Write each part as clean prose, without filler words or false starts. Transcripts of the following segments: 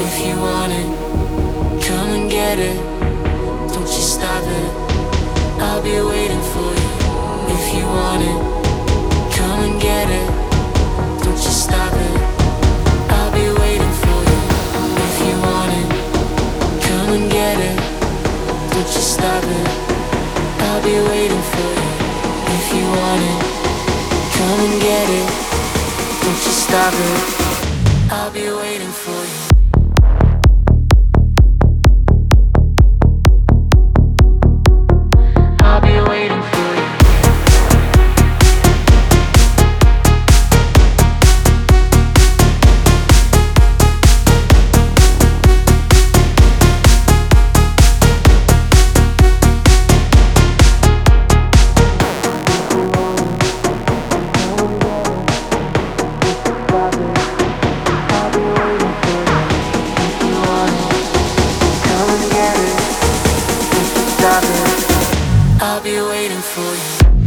If you want it, come and get it. Don't you stop it. I'll be waiting for you. If you want it, come and get it. Don't you stop it. I'll be waiting for you. If you want it, come and get it. Don't you stop it. I'll be waiting for you. If you want it, come and get it. Don't you stop it. I'll be waiting for you. I'll be waiting for you.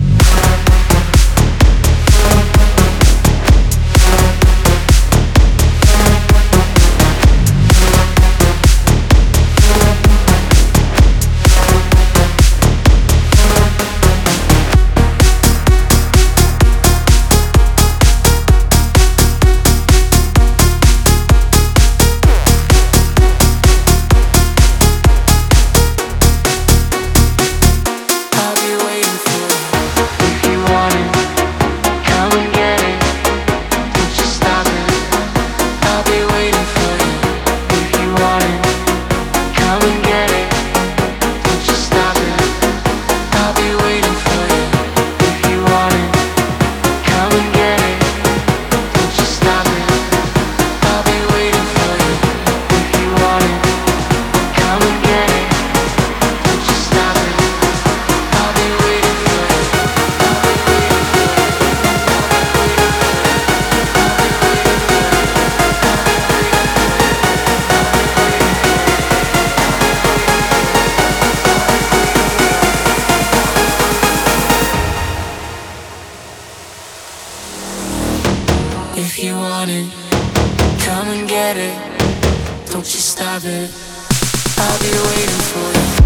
If you want it, come and get it. Don't you stop it. I'll be waiting for you.